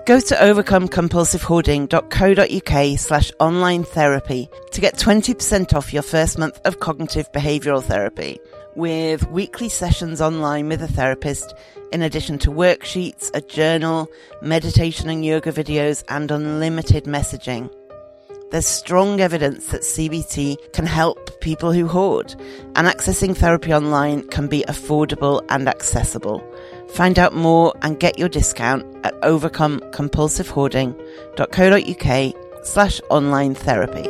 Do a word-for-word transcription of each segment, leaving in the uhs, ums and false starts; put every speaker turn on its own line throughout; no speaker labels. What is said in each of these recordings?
Go to overcome compulsive hoarding dot co dot uk slash online therapy to get twenty percent off your first month of cognitive behavioural therapy, with weekly sessions online with a therapist, in addition to worksheets, a journal, meditation and yoga videos, and unlimited messaging. There's strong evidence that C B T can help people who hoard, and accessing therapy online can be affordable and accessible. Find out more and get your discount at overcome compulsive hoarding dot co dot uk slash online therapy.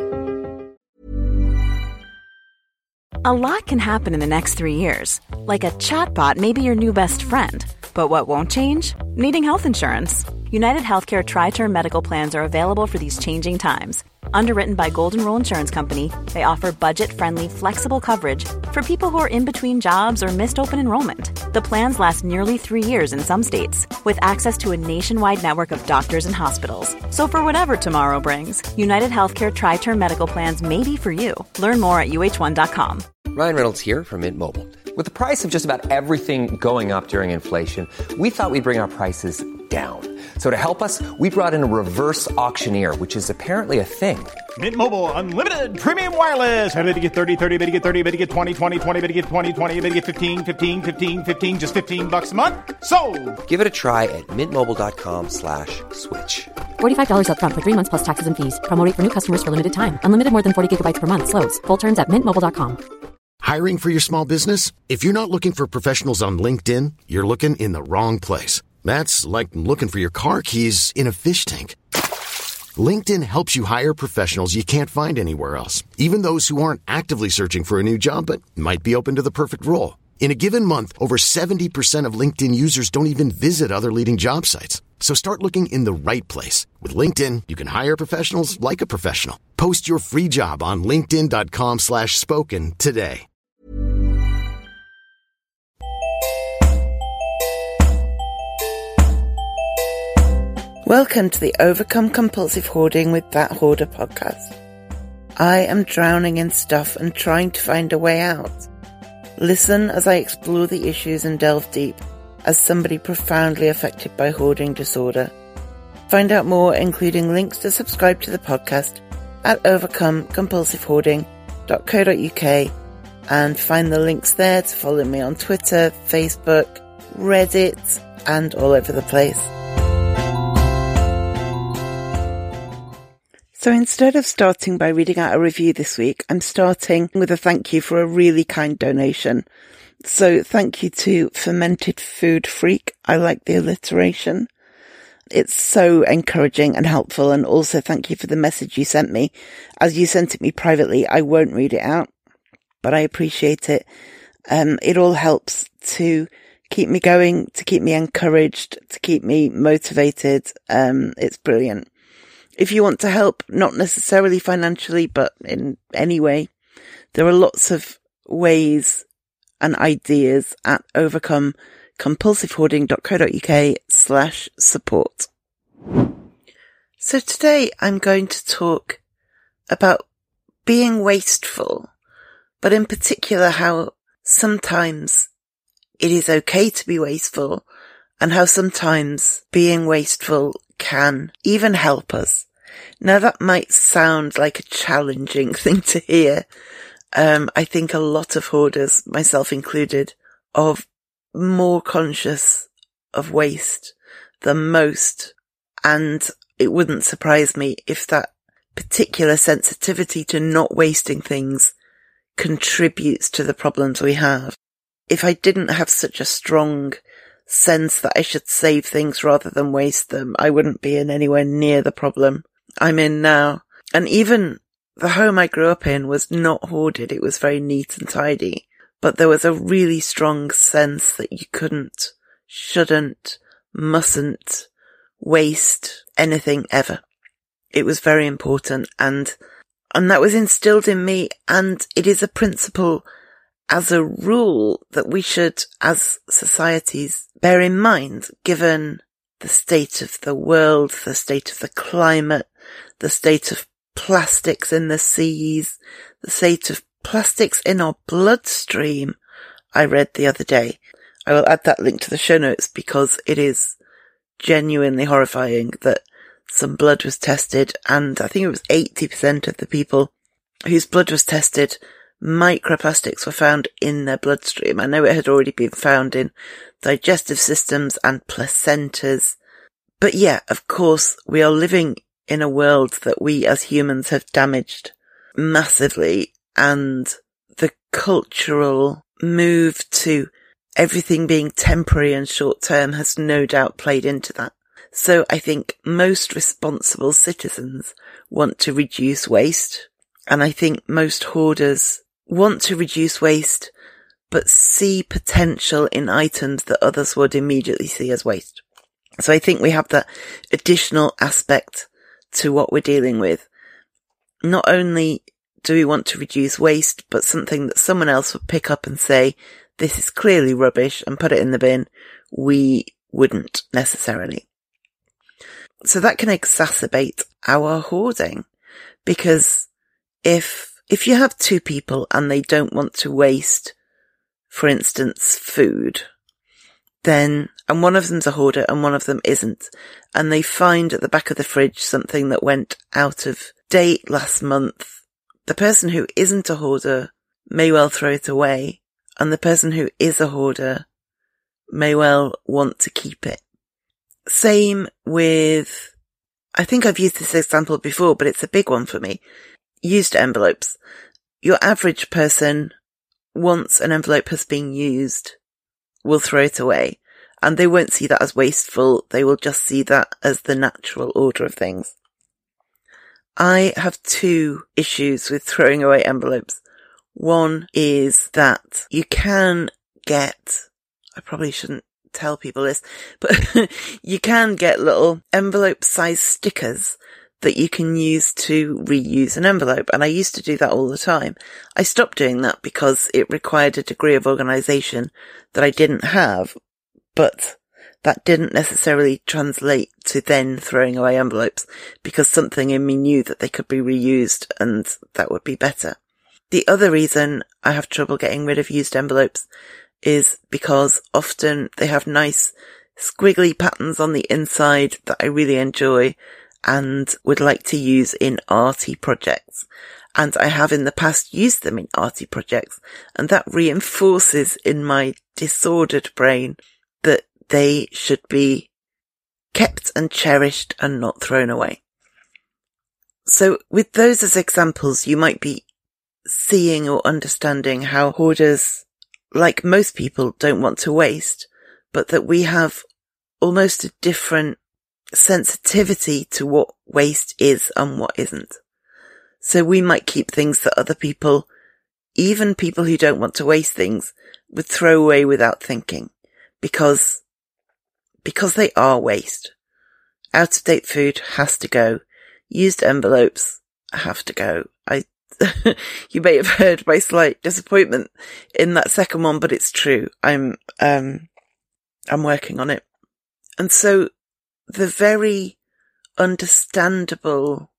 A lot can happen in the next three years. Like a chatbot may be your new best friend. But what won't change? Needing health insurance. United Healthcare Tri-Term Medical Plans are available for these changing times. Underwritten by Golden Rule Insurance Company, they offer budget-friendly, flexible coverage for people who are in between jobs or missed open enrollment. The plans last nearly three years in some states, with access to a nationwide network of doctors and hospitals. So for whatever tomorrow brings, United Healthcare Tri-Term Medical Plans may be for you. Learn more at U H one dot com.
Ryan Reynolds here from Mint Mobile. With the price of just about everything going up during inflation, we thought we'd bring our prices down. So to help us, we brought in a reverse auctioneer, which is apparently a thing.
Mint Mobile Unlimited Premium Wireless. How to get thirty, thirty, how to get thirty, how to get twenty, twenty, twenty, how to get twenty, twenty, how to get fifteen, fifteen, fifteen, fifteen, just fifteen bucks a month? Sold!
Give it a try at mintmobile.com slash switch.
forty-five dollars up front for three months plus taxes and fees. Promo rate for new customers for limited time. Unlimited more than forty gigabytes per month. Slows full terms at mint mobile dot com.
Hiring for your small business? If you're not looking for professionals on LinkedIn, you're looking in the wrong place. That's like looking for your car keys in a fish tank. LinkedIn helps you hire professionals you can't find anywhere else, even those who aren't actively searching for a new job but might be open to the perfect role. In a given month, over seventy percent of LinkedIn users don't even visit other leading job sites. So start looking in the right place. With LinkedIn, you can hire professionals like a professional. Post your free job on linkedin dot com slash spoken today.
Welcome to the Overcome Compulsive Hoarding with That Hoarder podcast. I am drowning in stuff and trying to find a way out. Listen as I explore the issues and delve deep as somebody profoundly affected by hoarding disorder. Find out more, including links to subscribe to the podcast, at overcome compulsive hoarding dot co dot uk, and find the links there to follow me on Twitter, Facebook, Reddit, and all over the place. So instead of starting by reading out a review this week, I'm starting with a thank you for a really kind donation. So thank you to Fermented Food Freak. I like the alliteration. It's so encouraging and helpful, and also thank you for the message you sent me. As you sent it me privately, I won't read it out, but I appreciate it. Um, it all helps to keep me going, to keep me encouraged, to keep me motivated. Um, it's brilliant. If you want to help, not necessarily financially, but in any way, there are lots of ways and ideas at overcome compulsive hoarding dot co dot uk slash support. So today I'm going to talk about being wasteful, but in particular how sometimes it is okay to be wasteful, and how sometimes being wasteful can even help us. Now that might sound like a challenging thing to hear. Um, I think a lot of hoarders, myself included, are more conscious of waste than most. And it wouldn't surprise me if that particular sensitivity to not wasting things contributes to the problems we have. If I didn't have such a strong sense that I should save things rather than waste them, I wouldn't be in anywhere near the problem I'm in now. And even the home I grew up in was not hoarded. It was very neat and tidy, but there was a really strong sense that you couldn't, shouldn't, mustn't waste anything ever. It was very important, and and that was instilled in me, and it is a principle as a rule that we should, as societies, bear in mind, given the state of the world, the state of the climate, the state of plastics in the seas, the state of plastics in our bloodstream, I read the other day. I will add that link to the show notes because it is genuinely horrifying that some blood was tested, and I think it was eighty percent of the people whose blood was tested, microplastics were found in their bloodstream. I know it had already been found in digestive systems and placentas. But yeah, of course, we are living in a world that we as humans have damaged massively, and the cultural move to everything being temporary and short term has no doubt played into that. So I think most responsible citizens want to reduce waste, and I think most hoarders want to reduce waste, but see potential in items that others would immediately see as waste. So I think we have that additional aspect to what we're dealing with. Not only do we want to reduce waste, but something that someone else would pick up and say, this is clearly rubbish, and put it in the bin, we wouldn't necessarily. So that can exacerbate our hoarding, because if, if you have two people and they don't want to waste, for instance, food, then, and one of them's a hoarder and one of them isn't, and they find at the back of the fridge something that went out of date last month, the person who isn't a hoarder may well throw it away, and the person who is a hoarder may well want to keep it. Same with, I think I've used this example before, but it's a big one for me. Used envelopes. Your average person, once an envelope has been used, will throw it away, and they won't see that as wasteful. They will just see that as the natural order of things. I have two issues with throwing away envelopes. One is that you can get, I probably shouldn't tell people this, but you can get little envelope size stickers that you can use to reuse an envelope. And I used to do that all the time. I stopped doing that because it required a degree of organisation that I didn't have, but that didn't necessarily translate to then throwing away envelopes, because something in me knew that they could be reused and that would be better. The other reason I have trouble getting rid of used envelopes is because often they have nice squiggly patterns on the inside that I really enjoy and would like to use in arty projects. And I have in the past used them in arty projects, and that reinforces in my disordered brain that they should be kept and cherished and not thrown away. So with those as examples, you might be seeing or understanding how hoarders, like most people, don't want to waste, but that we have almost a different sensitivity to what waste is and what isn't. So we might keep things that other people, even people who don't want to waste things, would throw away without thinking, because because they are waste. Out-of-date food has to go. Used envelopes have to go. I, you may have heard my slight disappointment in that second one, but it's true. I'm, um, I'm working on it. And so the very understandable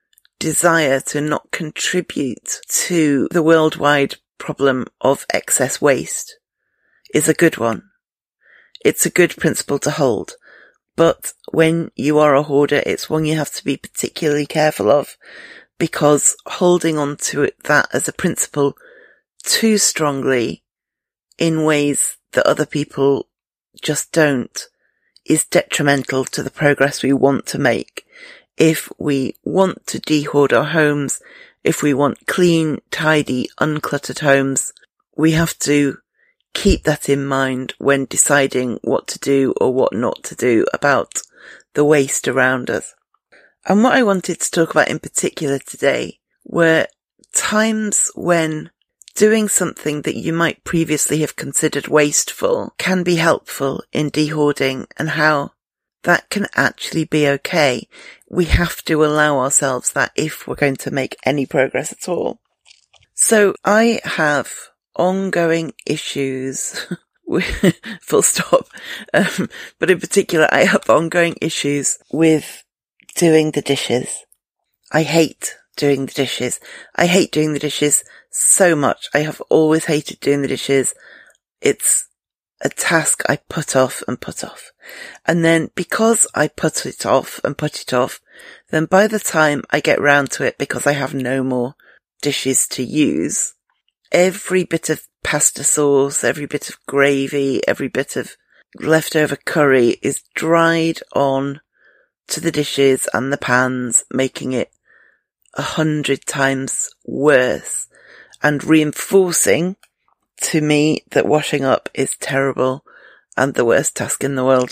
desire to not contribute to the worldwide problem of excess waste is a good one. It's a good principle to hold, but when you are a hoarder, it's one you have to be particularly careful of, because holding on to it, that as a principle too strongly in ways that other people just don't is detrimental to the progress we want to make. If we want to de-hoard our homes, if we want clean, tidy, uncluttered homes, we have to keep that in mind when deciding what to do or what not to do about the waste around us. And what I wanted to talk about in particular today were times when doing something that you might previously have considered wasteful can be helpful in de-hoarding, and how that can actually be okay. We have to allow ourselves that if we're going to make any progress at all. So I have ongoing issues, full stop, um, but in particular I have ongoing issues with doing the dishes. I hate doing the dishes. I hate doing the dishes so much. I have always hated doing the dishes. It's a task I put off and put off. And then because I put it off and put it off, then by the time I get round to it, because I have no more dishes to use, every bit of pasta sauce, every bit of gravy, every bit of leftover curry is dried on to the dishes and the pans, making it a hundred times worse and reinforcing to me that washing up is terrible and the worst task in the world.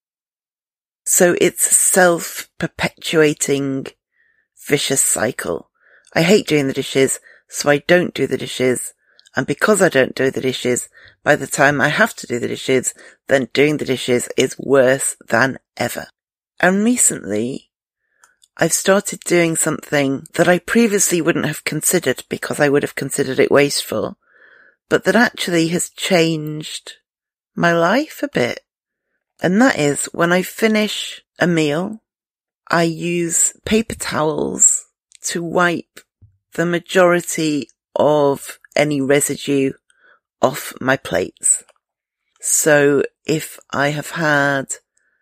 So it's a self-perpetuating vicious cycle. I hate doing the dishes, so I don't do the dishes. And because I don't do the dishes, by the time I have to do the dishes, then doing the dishes is worse than ever. And recently, I've started doing something that I previously wouldn't have considered because I would have considered it wasteful, but that actually has changed my life a bit. And that is when I finish a meal, I use paper towels to wipe the majority of any residue off my plates. So if I have had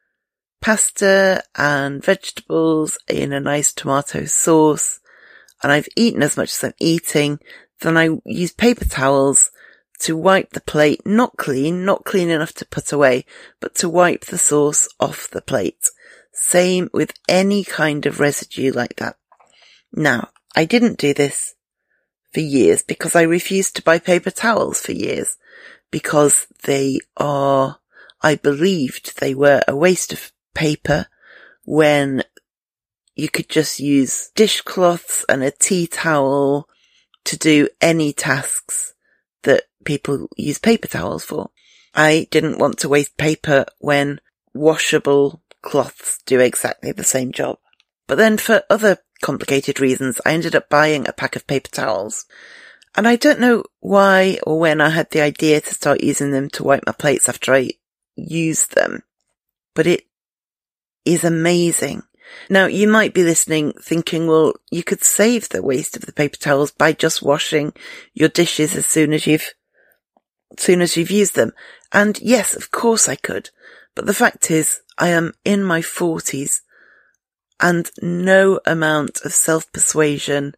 pasta and vegetables in a nice tomato sauce and I've eaten as much as I'm eating, then I use paper towels to wipe the plate, not clean, not clean enough to put away, but to wipe the sauce off the plate. Same with any kind of residue like that. Now, I didn't do this for years because I refused to buy paper towels for years because they are, I believed they were a waste of paper when you could just use dishcloths and a tea towel to do any tasks that people use paper towels for. I didn't want to waste paper when washable cloths do exactly the same job. But then for other complicated reasons, I ended up buying a pack of paper towels. And I don't know why or when I had the idea to start using them to wipe my plates after I used them. But it is amazing. Now, you might be listening thinking, well, you could save the waste of the paper towels by just washing your dishes as soon as you've, as soon as you've used them. And yes, of course I could. But the fact is, I am in my forties and no amount of self-persuasion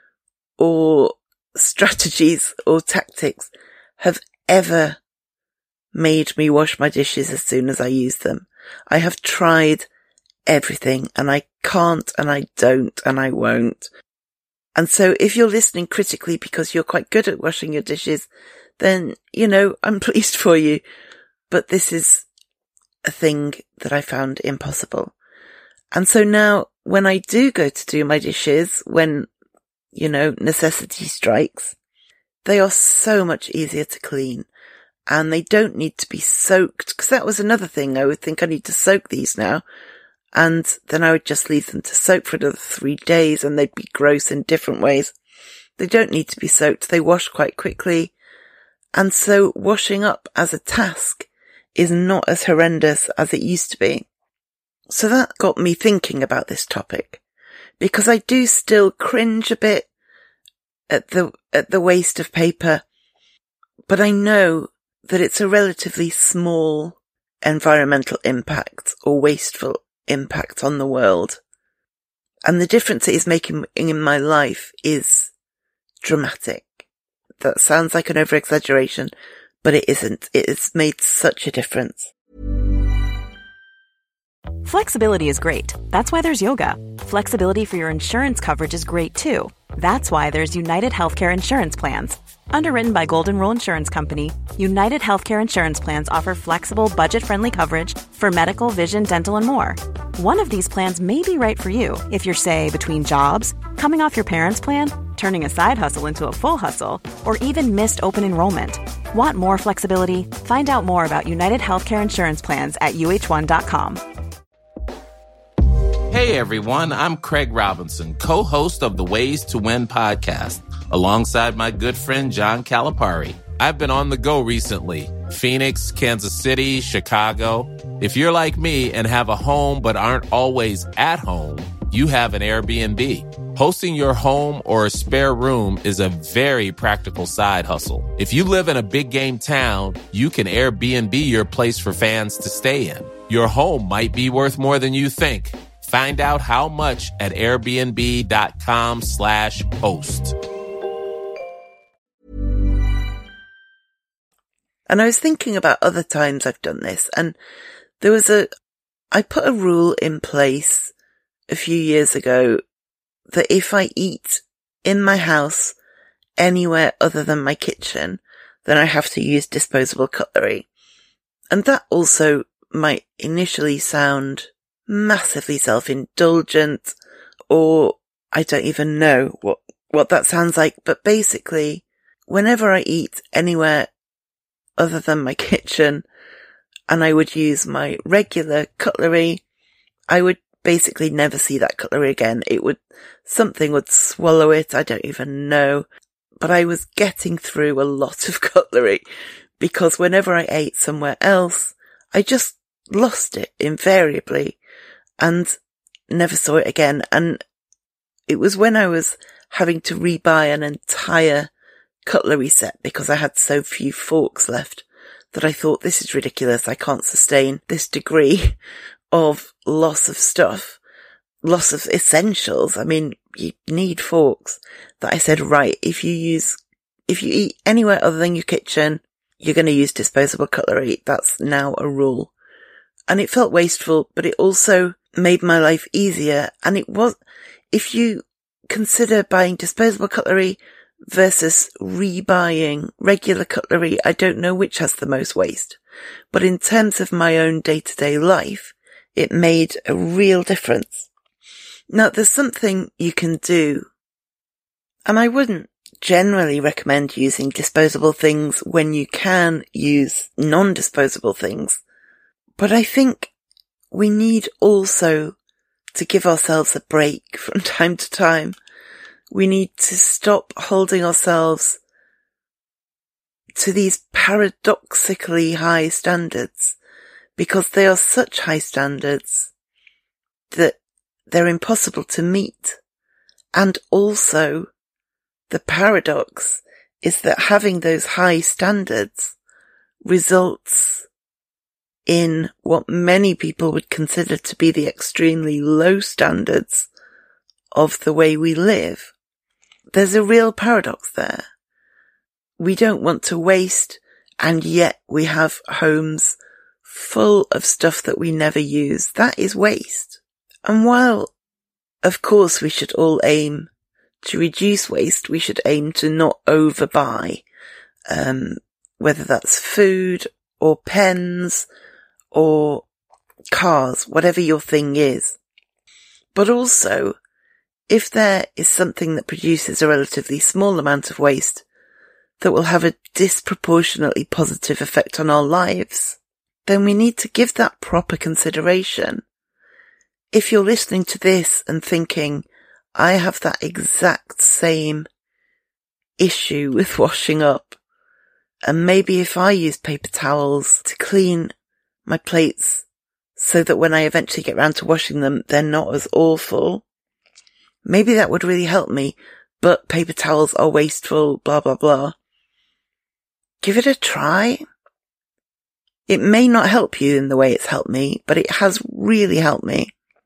or strategies or tactics have ever made me wash my dishes as soon as I use them. I have tried everything and I can't and I don't and I won't. And so if you're listening critically because you're quite good at washing your dishes, then, you know, I'm pleased for you. But this is a thing that I found impossible. And so now when I do go to do my dishes, when, you know, necessity strikes, they are so much easier to clean and they don't need to be soaked. Because that was another thing. I would think I need to soak these now. And then I would just leave them to soak for another three days and they'd be gross in different ways. They don't need to be soaked. They wash quite quickly. And so washing up as a task is not as horrendous as it used to be. So that got me thinking about this topic because I do still cringe a bit at the, at the waste of paper, but I know that it's a relatively small environmental impact or wasteful impact on the world. And the difference it is making in my life is dramatic. That sounds like an over-exaggeration, but it isn't. It has made such a difference.
Flexibility is great. That's why there's yoga. Flexibility for your insurance coverage is great too. That's why there's United Healthcare Insurance Plans. Underwritten by Golden Rule Insurance Company, United Healthcare Insurance Plans offer flexible, budget-friendly coverage for medical, vision, dental, and more. One of these plans may be right for you if you're, say, between jobs, coming off your parents' plan, turning a side hustle into a full hustle, or even missed open enrollment. Want more flexibility? Find out more about United Healthcare Insurance Plans at U H one dot com.
Hey everyone, I'm Craig Robinson, co-host of the Ways to Win podcast, alongside my good friend John Calipari. I've been on the go recently. Phoenix, Kansas City, Chicago. If you're like me and have a home but aren't always at home, you have an Airbnb. Hosting your home or a spare room is a very practical side hustle. If you live in a big game town, you can Airbnb your place for fans to stay in. Your home might be worth more than you think. Find out how much at airbnb.com slash host.
And I was thinking about other times I've done this, and there was a, I put a rule in place a few years ago that if I eat in my house anywhere other than my kitchen, then I have to use disposable cutlery. And that also might initially sound massively self-indulgent, or I don't even know what, what that sounds like. But basically, whenever I eat anywhere other than my kitchen and I would use my regular cutlery, I would basically never see that cutlery again. It would, something would swallow it. I don't even know. But I was getting through a lot of cutlery because whenever I ate somewhere else, I just lost it invariably and never saw it again. And it was when I was having to rebuy an entire cutlery set because I had so few forks left that I thought, this is ridiculous. I can't sustain this degree of loss of stuff, loss of essentials. I mean, you need forks. That I said, right, if you use, if you eat anywhere other than your kitchen, you're going to use disposable cutlery. That's now a rule. And it felt wasteful, but it also made my life easier. And it was, if you consider buying disposable cutlery versus rebuying regular cutlery, I don't know which has the most waste. But in terms of my own day-to-day life, it made a real difference. Now, there's something you can do, and I wouldn't generally recommend using disposable things when you can use non-disposable things, but I think we need also to give ourselves a break from time to time. We need to stop holding ourselves to these paradoxically high standards, because they are such high standards that they're impossible to meet. And also, the paradox is that having those high standards results in what many people would consider to be the extremely low standards of the way we live. There's a real paradox there. We don't want to waste, and yet we have homes full of stuff that we never use. That is waste. And while, of course, we should all aim to reduce waste, we should aim to not overbuy, um, whether that's food or pens or cars, whatever your thing is. But also, if there is something that produces a relatively small amount of waste that will have a disproportionately positive effect on our lives, then we need to give that proper consideration. If you're listening to this and thinking, I have that exact same issue with washing up, and maybe if I use paper towels to clean my plates so that when I eventually get round to washing them, they're not as awful, maybe that would really help me, but paper towels are wasteful, blah, blah, blah. Give it a try. It may not help you in the way it's helped me, but it has really helped me.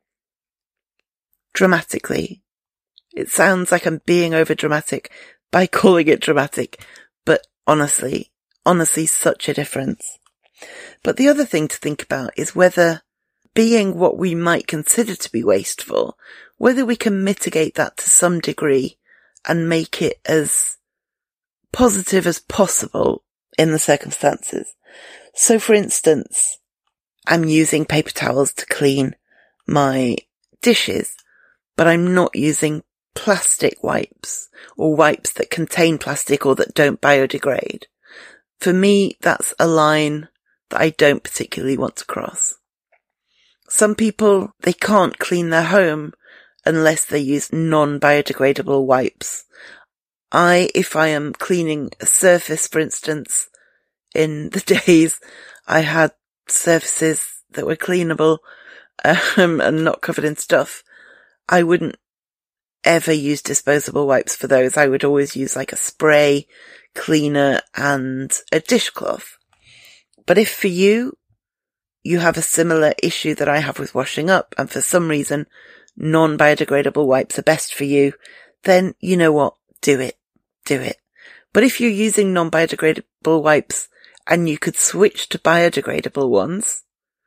Dramatically. It sounds like I'm being over dramatic by calling it dramatic, but honestly, honestly, such a difference. But the other thing to think about is whether being what we might consider to be wasteful, whether we can mitigate that to some degree and make it as positive as possible in the circumstances. So for instance, I'm using paper towels to clean my dishes, but I'm not using plastic wipes or wipes that contain plastic or that don't biodegrade. For me, that's a line that I don't particularly want to cross. Some people, they can't clean their home unless they use non-biodegradable wipes. I, if I am cleaning a surface, for instance, in the days I had surfaces that were cleanable um, and not covered in stuff, I wouldn't ever use disposable wipes for those. I would always use like a spray cleaner and a dishcloth. But if for you, you have a similar issue that I have with washing up, and for some reason non-biodegradable wipes are best for you, then you know what? Do it. Do it. But if you're using non-biodegradable wipes and you could switch to biodegradable ones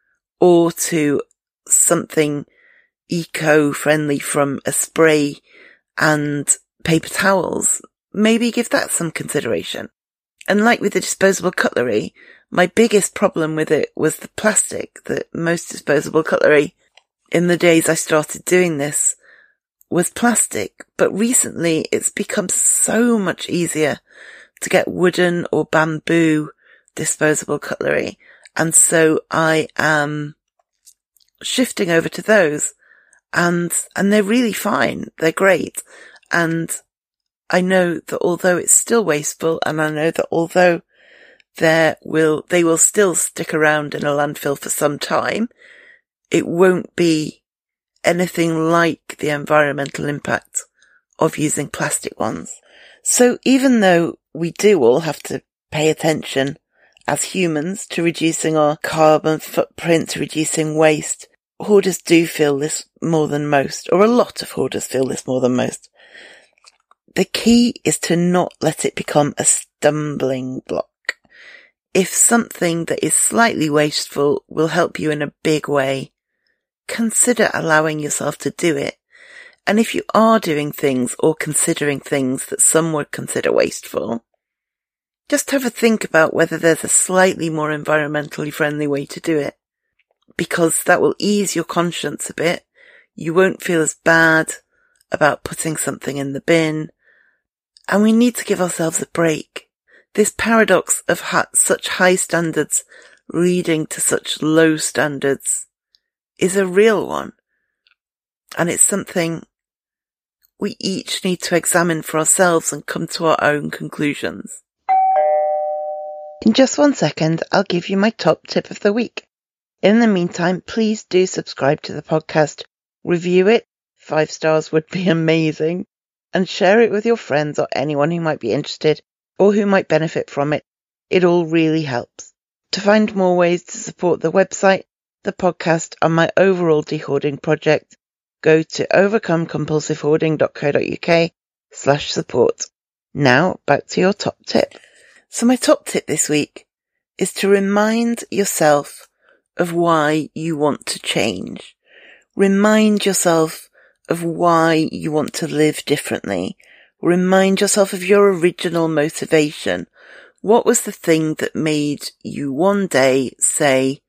or to something eco-friendly from a spray and paper towels, maybe give that some consideration. And like with the disposable cutlery, my biggest problem with it was the plastic. That most disposable cutlery in the days I started doing this was plastic, but recently it's become so much easier to get wooden or bamboo disposable cutlery. And so I am shifting over to those, and, and they're really fine. They're great. And I know that although it's still wasteful, and I know that although there will, they will still stick around in a landfill for some time, it won't be anything like the environmental impact of using plastic ones. So even though we do all have to pay attention as humans to reducing our carbon footprint, to reducing waste, hoarders do feel this more than most, or a lot of hoarders feel this more than most. The key is to not let it become a stumbling block. If something that is slightly wasteful will help you in a big way, consider allowing yourself to do it. And if you are doing things or considering things that some would consider wasteful, just have a think about whether there's a slightly more environmentally friendly way to do it, because that will ease your conscience a bit. You won't feel as bad about putting something in the bin. And we need to give ourselves a break. This paradox of ha- such high standards leading to such low standards is a real one. And it's something we each need to examine for ourselves and come to our own conclusions. In just one second, I'll give you my top tip of the week. In the meantime, please do subscribe to the podcast, review it, five stars would be amazing, and share it with your friends or anyone who might be interested or who might benefit from it. It all really helps. To find more ways to support the website, the podcast, and my overall de-hoarding project, go to overcome compulsive hoarding dot co dot uk slash support. Now, back to your top tip. So my top tip this week is to remind yourself of why you want to change. Remind yourself of why you want to live differently. Remind yourself of your original motivation. What was the thing that made you one day say,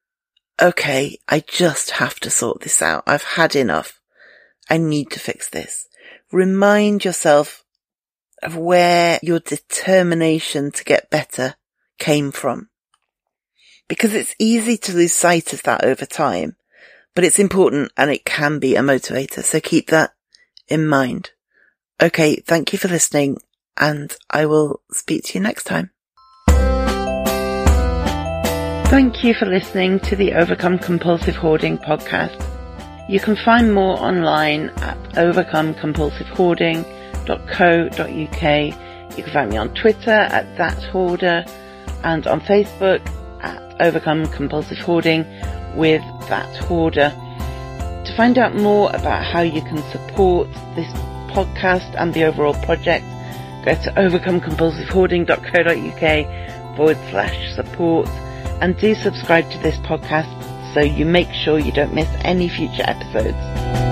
okay, I just have to sort this out. I've had enough. I need to fix this. Remind yourself of where your determination to get better came from. Because it's easy to lose sight of that over time, but it's important and it can be a motivator. So keep that in mind. Okay, thank you for listening, and I will speak to you next time. Thank you for listening to the Overcome Compulsive Hoarding podcast. You can find more online at overcome compulsive hoarding dot co dot uk. You can find me on Twitter at that hoarder and on Facebook at Overcome Compulsive Hoarding with That Hoarder. To find out more about how you can support this podcast and the overall project, go to overcome compulsive hoarding dot co dot uk forward slash support, and do subscribe to this podcast so you make sure you don't miss any future episodes.